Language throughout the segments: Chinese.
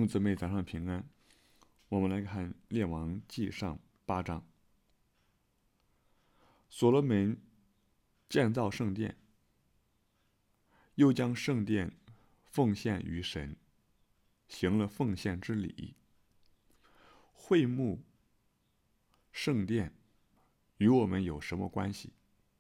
兄姊妹早上平安。我们来看列王纪上8章。所罗门建造圣殿，又将圣殿奉献于神，行了奉献之礼。会幕圣殿与我们有什么关系？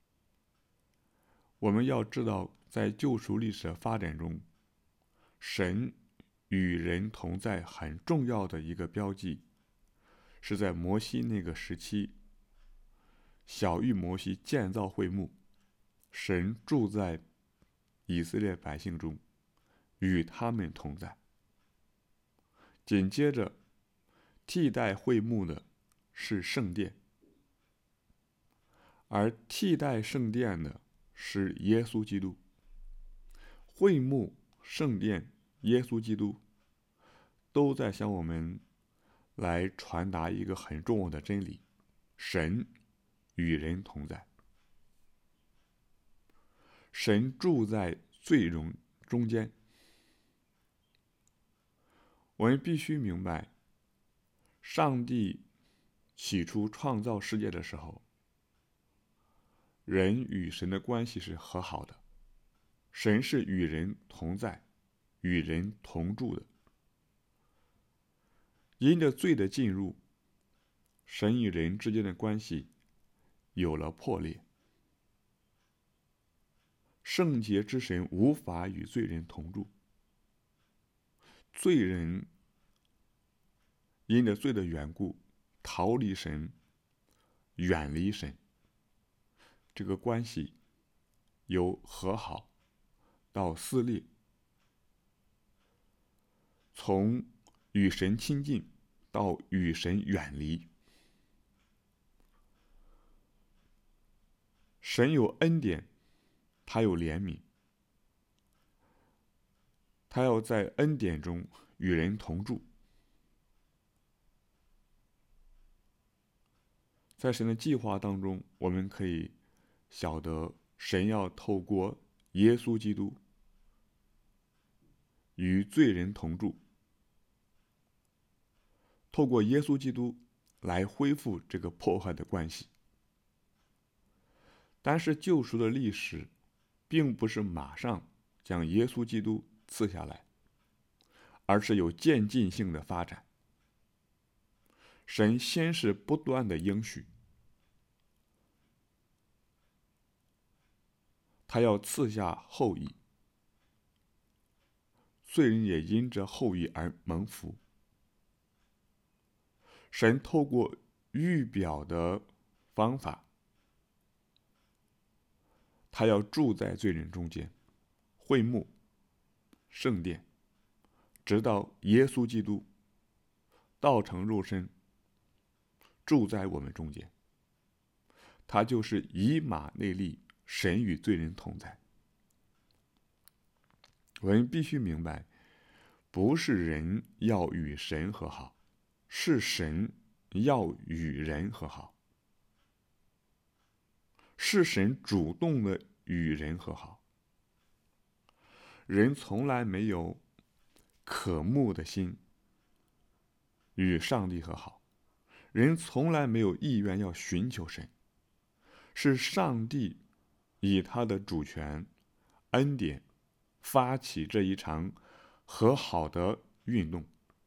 我们要知道，在救赎历史的发展中，神与人同在很重要的一个标记，是在摩西那个时期，小谕摩西建造会幕，神住在以色列百姓中，与他们同在。紧接着替代会幕的是圣殿，而替代圣殿的是耶稣基督。会幕、圣殿、耶稣基督都在向我们来传达一个很重要的真理：神与人同在。神住在罪人中间。我们必须明白，上帝起初创造世界的时候，人与神的关系是和好的，神是与人同在，与人同住的。因着罪的进入，神与人之间的关系有了破裂。圣洁之神无法与罪人同住，罪人因着罪的缘故逃离神，远离神。这个关系由和好到撕裂，从与神亲近到与神远离。神有恩典，他有怜悯，他要在恩典中与人同住。在神的计划当中，我们可以晓得神要透过耶稣基督与罪人同住，透过耶稣基督来恢复这个破坏的关系。但是救赎的历史并不是马上将耶稣基督赐下来，而是有渐进性的发展。神先是不断的应许，他要赐下后裔，罪人也因着后裔而蒙福。神透过预表的方法，他要住在罪人中间，会幕、圣殿，直到耶稣基督道成肉身，住在我们中间。他就是以马内利，神与罪人同在。我们必须明白，不是人要与神和好，是神要与人和好，是神主动的与人和好。人从来没有渴慕的心与上帝和好，人从来没有意愿要寻求神，是上帝以他的主权、恩典发起这一场和好的运动，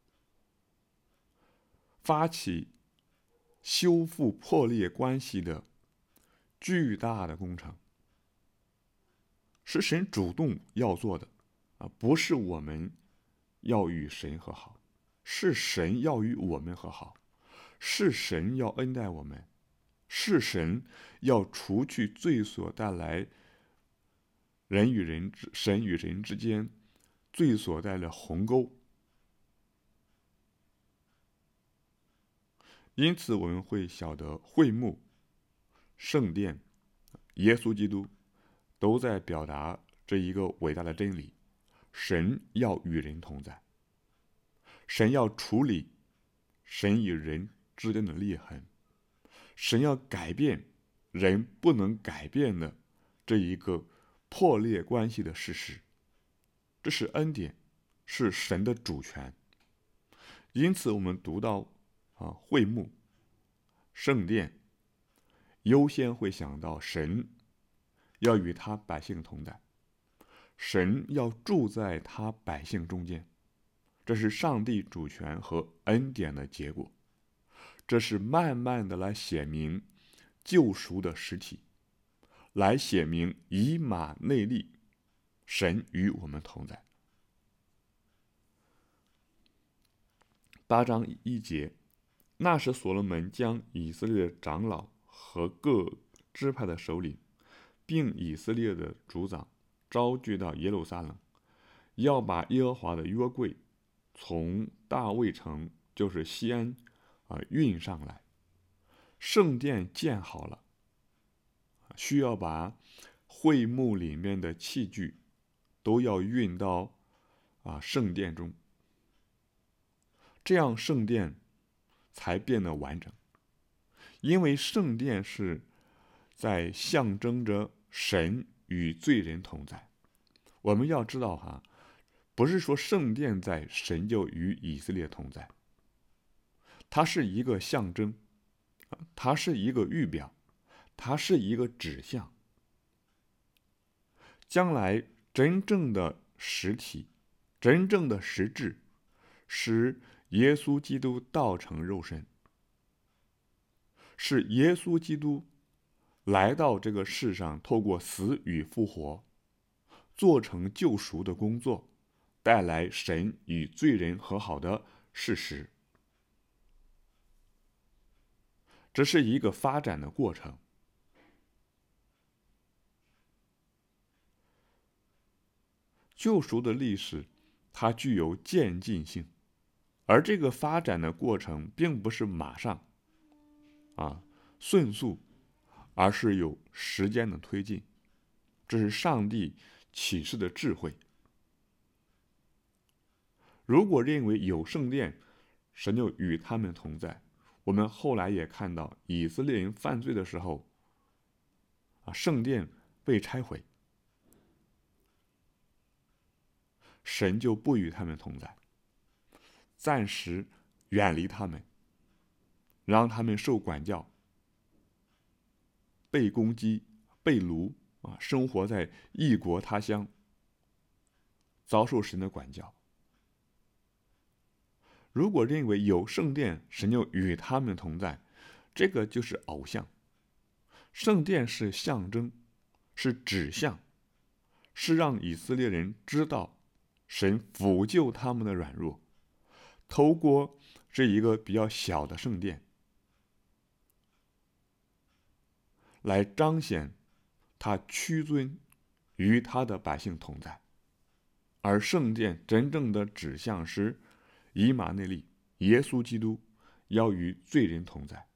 发起修复破裂关系的巨大的工程，是神主动要做的不是我们要与神和好，是神要与我们和好，是神要恩待我们，是神要除去罪所带来神与人之间罪所带来的鸿沟。因此我们会晓得会幕、圣殿、耶稣基督都在表达这一个伟大的真理：神要与人同在，神要处理神与人之间的裂痕，神要改变人不能改变的这一个破裂关系的事实。这是恩典，是神的主权。 因此，我们读到会幕、圣殿，优先会想到神要与他百姓同在，神要住在他百姓中间，这是上帝主权和恩典的结果，这是慢慢的来显明救赎的实体，来显明以马内利，神与我们同在。8章1节，那时所罗门将以色列的长老和各支派的首领，并以色列的族长招聚到耶路撒冷，要把耶和华的约柜从大卫城，就是西安运上来。圣殿建好了，需要把会幕里面的器具都要运到圣殿中，这样圣殿才变得完整。因为圣殿是在象征着神与罪人同在。我们要知道不是说圣殿在，神就与以色列同在，它是一个象征，它是一个预表，它是一个指向。将来真正的实体，真正的实质，是耶稣基督道成肉身，是耶稣基督来到这个世上，透过死与复活，做成救赎的工作，带来神与罪人和好的事实。这是一个发展的过程。救赎的历史，它具有渐进性，而这个发展的过程并不是马上迅速，而是有时间的推进。这是上帝启示的智慧。如果认为有圣殿，神就与他们同在。我们后来也看到，以色列人犯罪的时候，圣殿被拆毁，神就不与他们同在，暂时远离他们，让他们受管教，被攻击、被掳生活在异国他乡，遭受神的管教。如果认为有圣殿，神就与他们同在，这个就是偶像。圣殿是象征，是指向，是让以色列人知道神抚救他们的软弱，透过这一个比较小的圣殿来彰显他屈尊与他的百姓同在。而圣殿真正的指向是以马内利，耶稣基督要与罪人同在。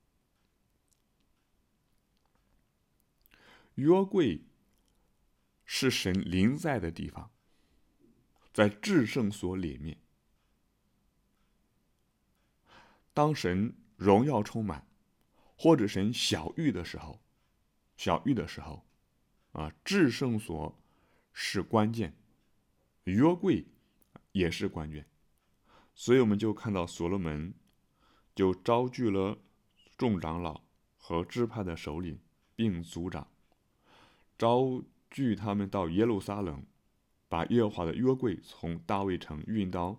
约柜是神临在的地方，在至圣所里面。当神荣耀充满，或者神小玉的时候，至圣所是关键，约柜也是关键。所以我们就看到所罗门就招聚了众长老和支派的首领并族长，招聚他们到耶路撒冷，把耶和华的约柜从大卫城运到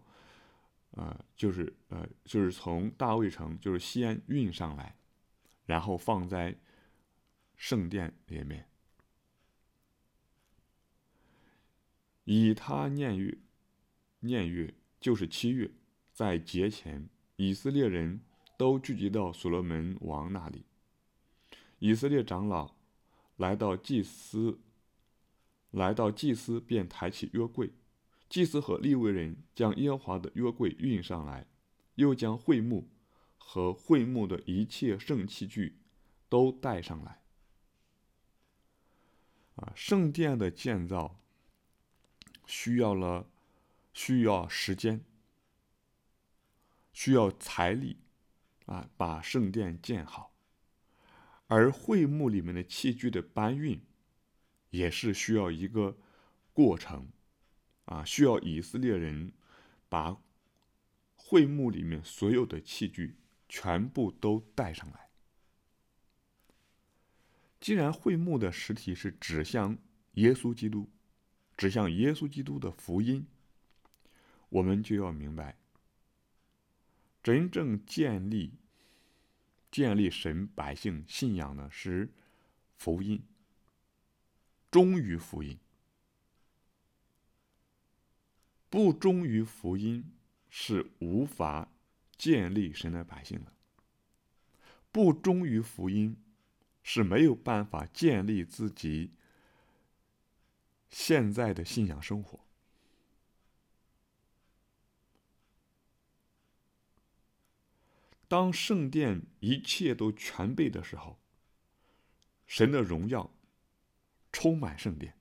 就是从大卫城，就是西安运上来，然后放在圣殿里面。以他念月就是7月，在节前，以色列人都聚集到所罗门王那里。以色列长老来到祭司便抬起约柜，祭司和利未人将耶和华的约柜运上来，又将会幕和会幕的一切圣器具都带上来。圣殿的建造需要时间，需要财力把圣殿建好。而会幕里面的器具的搬运也是需要一个过程需要以色列人把会幕里面所有的器具全部都带上来。既然会幕的实体是指向耶稣基督，指向耶稣基督的福音，我们就要明白，真正建立神百姓信仰的是福音，忠于福音。不忠于福音是无法建立神的百姓的，不忠于福音是没有办法建立自己现在的信仰生活。当圣殿一切都全备的时候，神的荣耀充满圣殿。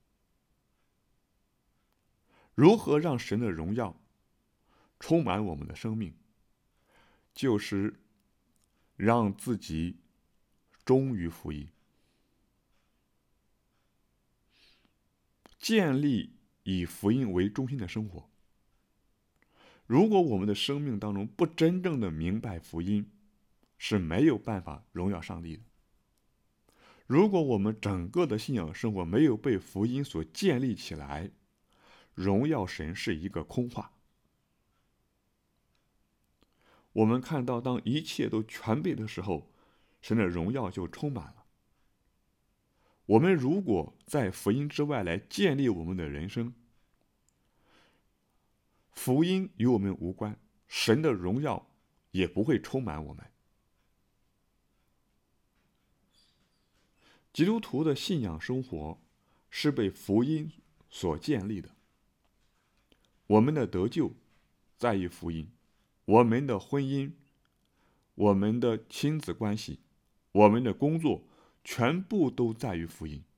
如何让神的荣耀充满我们的生命？就是让自己忠于福音，建立以福音为中心的生活。如果我们的生命当中不真正的明白福音，是没有办法荣耀上帝的。如果我们整个的信仰生活没有被福音所建立起来，荣耀神是一个空话。我们看到，当一切都全备的时候，神的荣耀就充满了。我们如果在福音之外来建立我们的人生，福音与我们无关，神的荣耀也不会充满我们。基督徒的信仰生活是被福音所建立的。我们的得救在于福音，我们的婚姻、我们的亲子关系、我们的工作，全部都在于福音。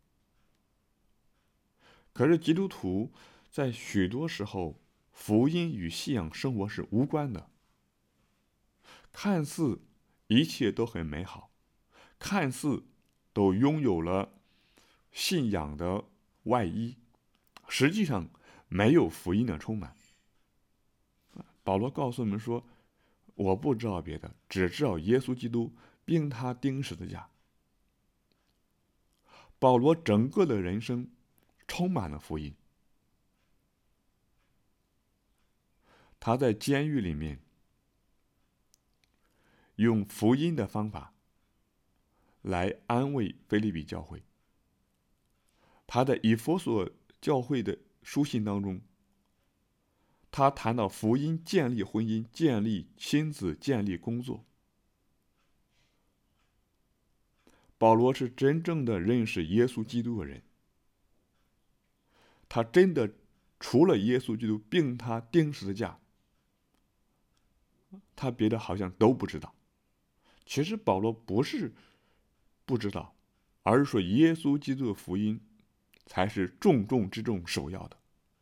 可是基督徒在许多时候，福音与信仰生活是无关的。看似一切都很美好，看似都拥有了信仰的外衣，实际上没有福音的充满。保罗告诉我们说，我不知道别的，只知道耶稣基督并他钉十字架。保罗整个的人生充满了福音。他在监狱里面用福音的方法来安慰腓立比教会。他在以弗所教会的书信当中，他谈到福音建立婚姻、建立亲子、建立工作。保罗是真正的认识耶稣基督的人，他真的除了耶稣基督并他钉十字架，他别的好像都不知道。其实保罗不是不知道，而是说耶稣基督的福音才是重中之重、首要的。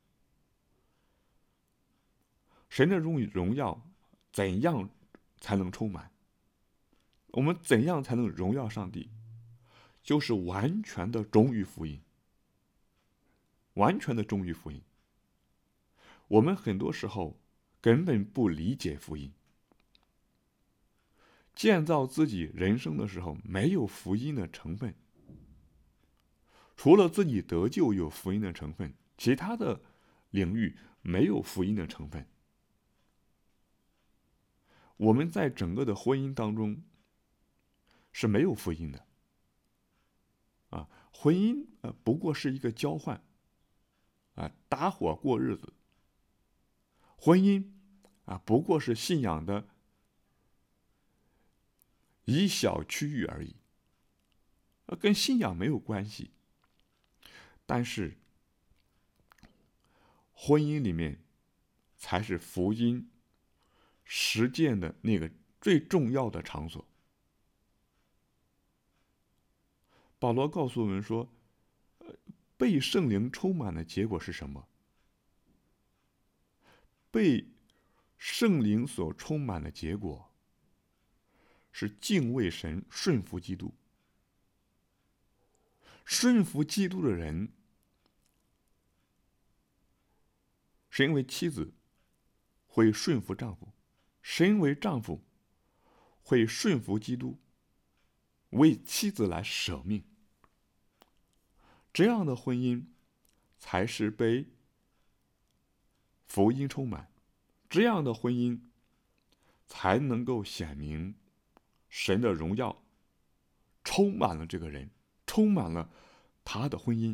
神的荣耀怎样才能充满？我们怎样才能荣耀上帝？就是完全的忠于福音，完全的忠于福音。我们很多时候根本不理解福音，建造自己人生的时候没有福音的成分，除了自己得救有福音的成分，其他的领域没有福音的成分。我们在整个的婚姻当中是没有福音的。婚姻不过是一个交换，搭伙过日子。婚姻不过是信仰的一小区域而已，跟信仰没有关系。但是婚姻里面才是福音实践的那个最重要的场所。保罗告诉我们说，被圣灵充满的结果是什么？被圣灵所充满的结果是敬畏神、顺服基督。顺服基督的人，是因为妻子会顺服丈夫， 身为丈夫会顺服基督，为妻子来舍命。这样的婚姻才是被福音充满，这样的婚姻才能够显明神的荣耀充满了这个人，充满了他的婚姻。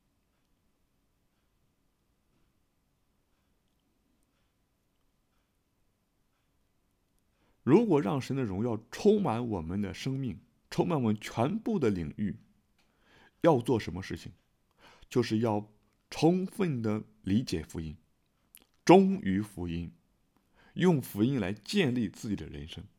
如果让神的荣耀充满我们的生命，充满我们全部的领域，要做什么事情？就是要充分的理解福音，忠于福音，用福音来建立自己的人生。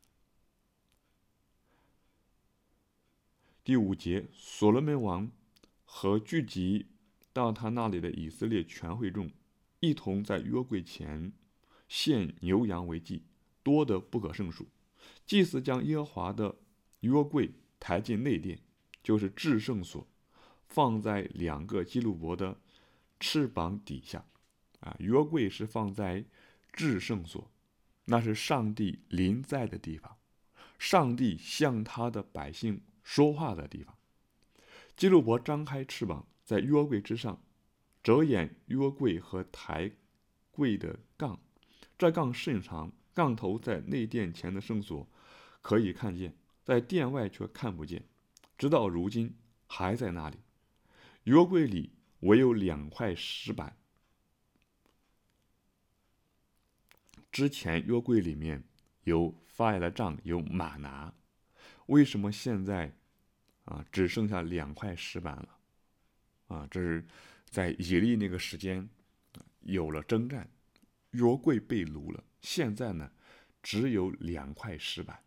第5节，所罗门王和聚集到他那里的以色列全会众，一同在约柜前献牛羊为祭，多得不可胜数。祭司将耶和华的约柜抬进内殿，就是至圣所，放在2个基路伯的翅膀底下。约柜是放在至圣所，那是上帝临在的地方，上帝向他的百姓说话的地方。基路伯张开翅膀，在约柜之上遮掩约柜和抬柜的杠，这杠甚长，杠头在内殿前的圣所可以看见，在殿外却看不见，直到如今还在那里。约柜里唯有2块石板。之前约柜里面有发芽的杖，有玛拿，为什么现在只剩下2块石板了？这是在以利那个时间有了征战，约柜被掳了，现在呢只有2块石板。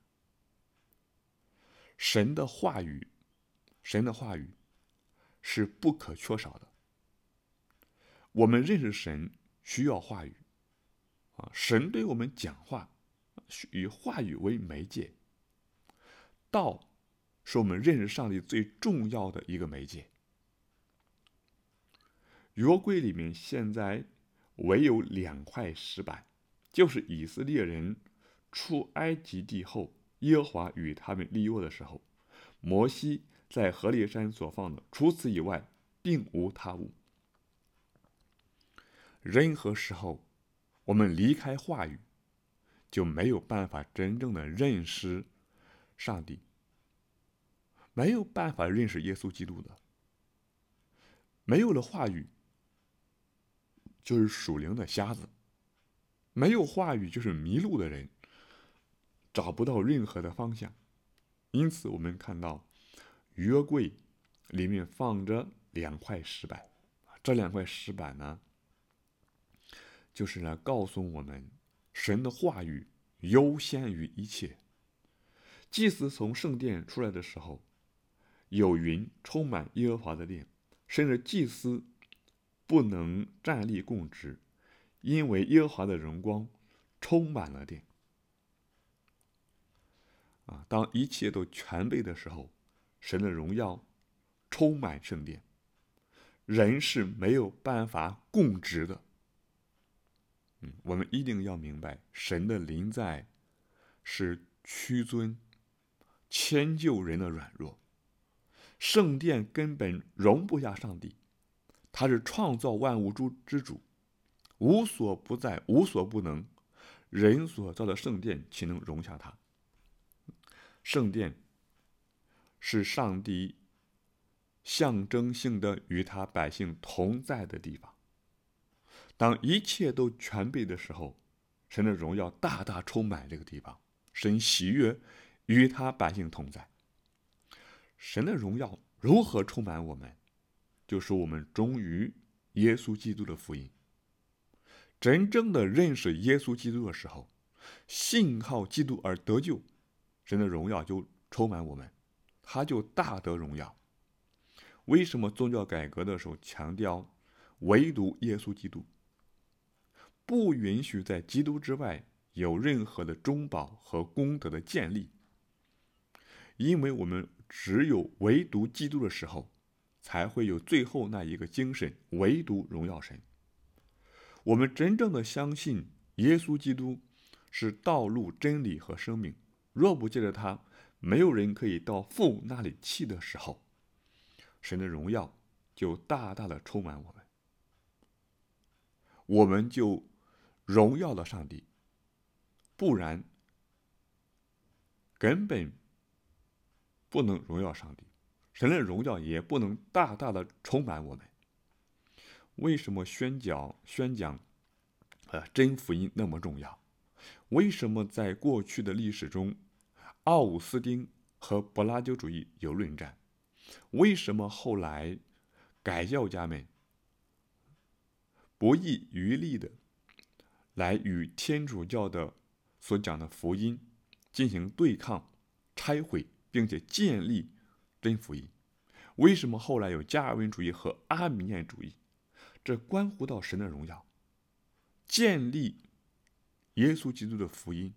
神的话语是不可缺少的。我们认识神需要话语神对我们讲话，以话语为媒介。道是我们认识上帝最重要的一个媒介。约柜里面现在唯有2块石板，就是以色列人出埃及地后，耶和华与他们立约的时候，摩西在何烈山所放的，除此以外并无他物。任何时候我们离开话语，就没有办法真正的认识上帝，没有办法认识耶稣基督的。没有了话语，就是属灵的瞎子；没有话语，就是迷路的人，找不到任何的方向。因此我们看到约柜里面放着2块石板，这2块石板呢，就是来告诉我们神的话语优先于一切。祭司从圣殿出来的时候，有云充满耶和华的殿，甚至祭司不能站立供职，因为耶和华的荣光充满了殿。当一切都全备的时候，神的荣耀充满圣殿，人是没有办法供职的。我们一定要明白，神的临在是屈尊迁就人的软弱。圣殿根本容不下上帝，他是创造万物之主，无所不在，无所不能，人所造的圣殿岂能容下他？圣殿是上帝象征性的与他百姓同在的地方。当一切都全备的时候，神的荣耀大大充满这个地方，神喜悦与他百姓同在。神的荣耀如何充满我们？就是我们忠于耶稣基督的福音。真正的认识耶稣基督的时候，信靠基督而得救，神的荣耀就充满我们，他就大得荣耀。为什么宗教改革的时候强调唯独耶稣基督，不允许在基督之外有任何的中保和功德的建立？因为我们只有唯独基督的时候，才会有最后那一个精神，唯独荣耀神。我们真正的相信耶稣基督是道路、真理和生命。若不借着他，没有人可以到父那里去的时候，神的荣耀就大大的充满我们，我们就荣耀了上帝。不然根本不能荣耀上帝，神的荣耀也不能大大的充满我们。为什么宣讲真福音那么重要？为什么在过去的历史中，奥古斯丁和柏拉图主义有论战？为什么后来改教家们不遗余力的来与天主教的所讲的福音进行对抗、拆毁，并且建立真福音？为什么后来有加尔文主义和阿米念主义？这关乎到神的荣耀，建立耶稣基督的福音。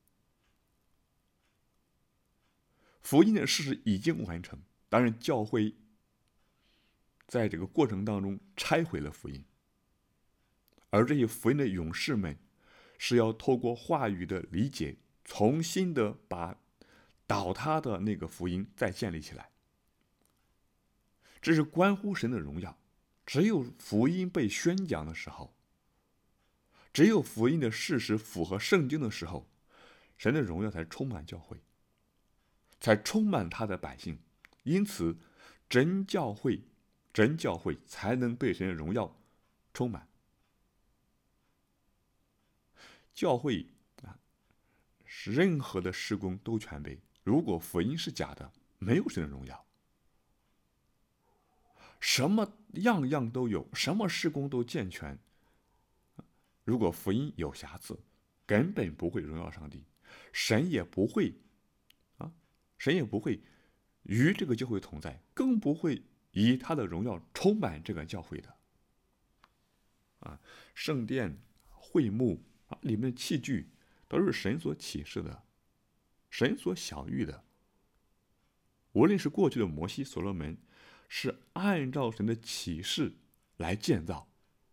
福音的事实已经完成，当然教会在这个过程当中拆毁了福音，而这些福音的勇士们是要透过话语的理解，重新的把倒塌的那个福音再建立起来。这是关乎神的荣耀。只有福音被宣讲的时候，只有福音的事实符合圣经的时候，神的荣耀才充满教会，才充满他的百姓。因此真教会才能被神的荣耀充满。教会任何的事工都全备，如果福音是假的，没有神的荣耀。什么样样都有，什么事工都健全，如果福音有瑕疵，根本不会荣耀上帝，神也不会与这个教会同在，更不会以他的荣耀充满这个教会的。圣殿、会幕里面的器具都是神所启示的，神所晓谕的。无论是过去的摩西、所罗门，是按照神的启示来建造，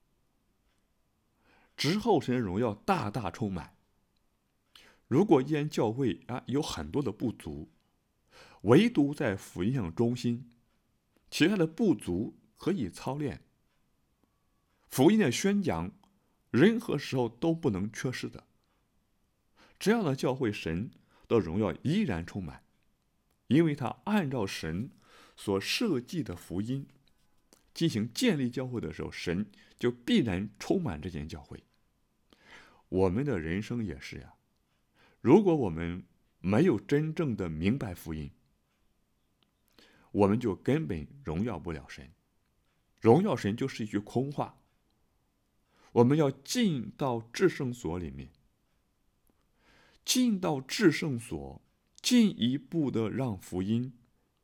之后神的荣耀大大充满。如果依然教会有很多的不足，唯独在福音上中心，其他的不足可以操练。福音的宣讲，任何时候都不能缺失的。这样的教会，神的荣耀依然充满，因为他按照神所设计的福音进行建立教会的时候，神就必然充满这间教会。我们的人生也是呀，如果我们没有真正的明白福音，我们就根本荣耀不了神。荣耀神就是一句空话。我们要进到至圣所里面，进到至圣所，进一步的让福音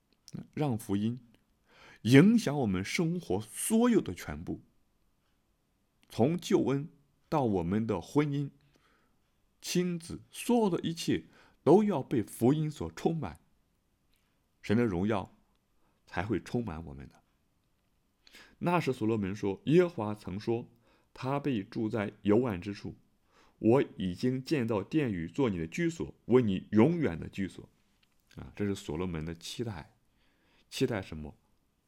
影响我们生活所有的全部，从救恩到我们的婚姻、亲子，所有的一切都要被福音所充满，神的荣耀才会充满我们的。那时所罗门说，耶和华曾说，他必住在幽暗之处，我已经建造殿宇做你的居所，为你永远的居所。这是所罗门的期待。期待什么？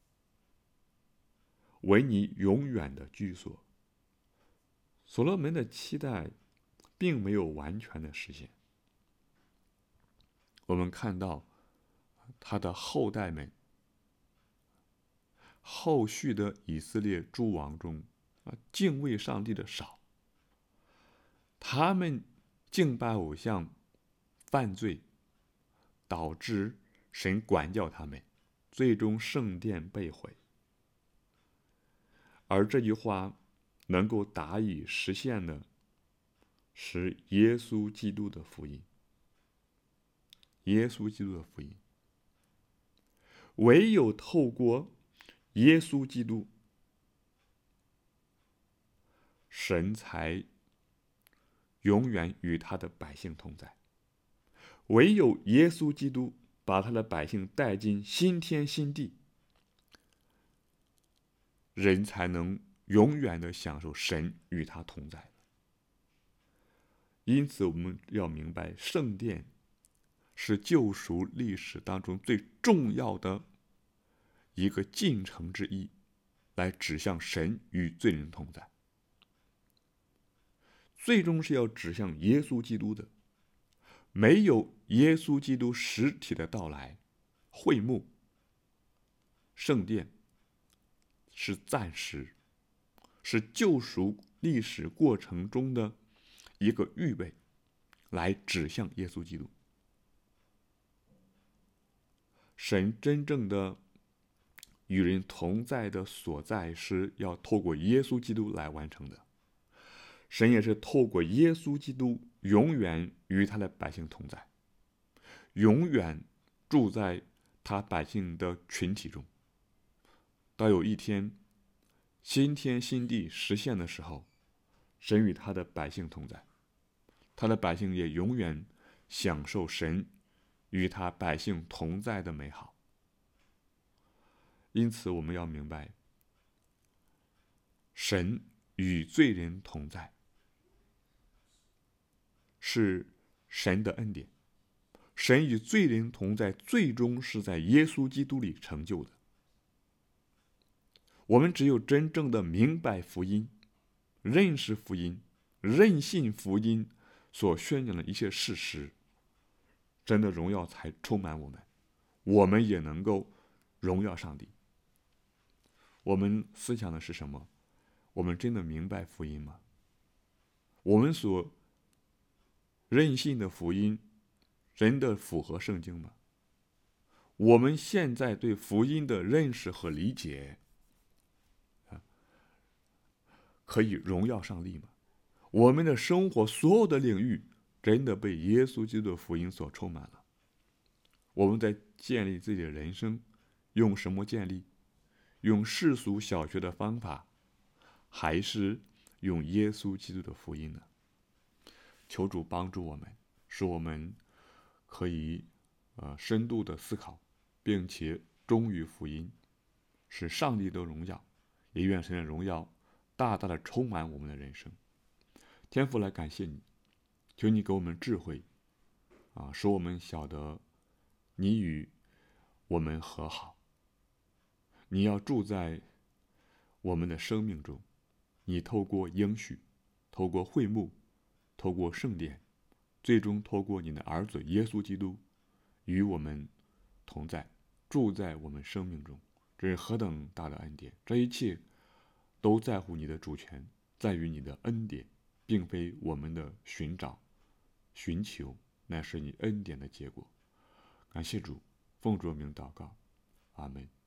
为你永远的居所。所罗门的期待并没有完全的实现。我们看到他的后代们，后续的以色列诸王中敬畏上帝的少，他们敬拜偶像犯罪，导致神管教他们，最终圣殿被毁。而这句话能够达以实现的是耶稣基督的福音。耶稣基督的福音，唯有透过耶稣基督，神才永远与他的百姓同在。唯有耶稣基督把他的百姓带进新天新地，人才能永远的享受神与他同在。 因此，我们要明白，圣殿是救赎历史当中最重要的一个进程之一，来指向神与罪人同在，最终是要指向耶稣基督的。没有耶稣基督实体的到来，会幕、圣殿是暂时，是救赎历史过程中的一个预备，来指向耶稣基督。神真正的与人同在的所在，是要透过耶稣基督来完成的。神也是透过耶稣基督永远与他的百姓同在，永远住在他百姓的群体中。到有一天新天新地实现的时候，神与他的百姓同在，他的百姓也永远享受神与他百姓同在的美好。因此我们要明白，神与罪人同在是神的恩典，神与罪人同在最终是在耶稣基督里成就的。我们只有真正的明白福音，认识福音，认信福音所宣讲的一切事实，神的荣耀才充满我们，我们也能够荣耀上帝。我们思想的是什么？我们真的明白福音吗？我们所认信的福音真的符合圣经吗？我们现在对福音的认识和理解可以荣耀上帝吗？我们的生活所有的领域真的被耶稣基督的福音所充满了？我们在建立自己的人生，用什么建立？用世俗小学的方法，还是用耶稣基督的福音呢？求主帮助我们，使我们可以深度的思考，并且忠于福音，使上帝的荣耀，也愿神的荣耀大大的充满我们的人生。天父，来感谢你，求你给我们智慧使我们晓得你与我们和好，你要住在我们的生命中，你透过应许，透过会幕，透过圣殿，最终透过你的儿子耶稣基督与我们同在，住在我们生命中。这是何等大的恩典！这一切都在乎你的主权，在于你的恩典，并非我们的寻找、寻求，乃是你恩典的结果。感谢主，奉主名祷告，阿们。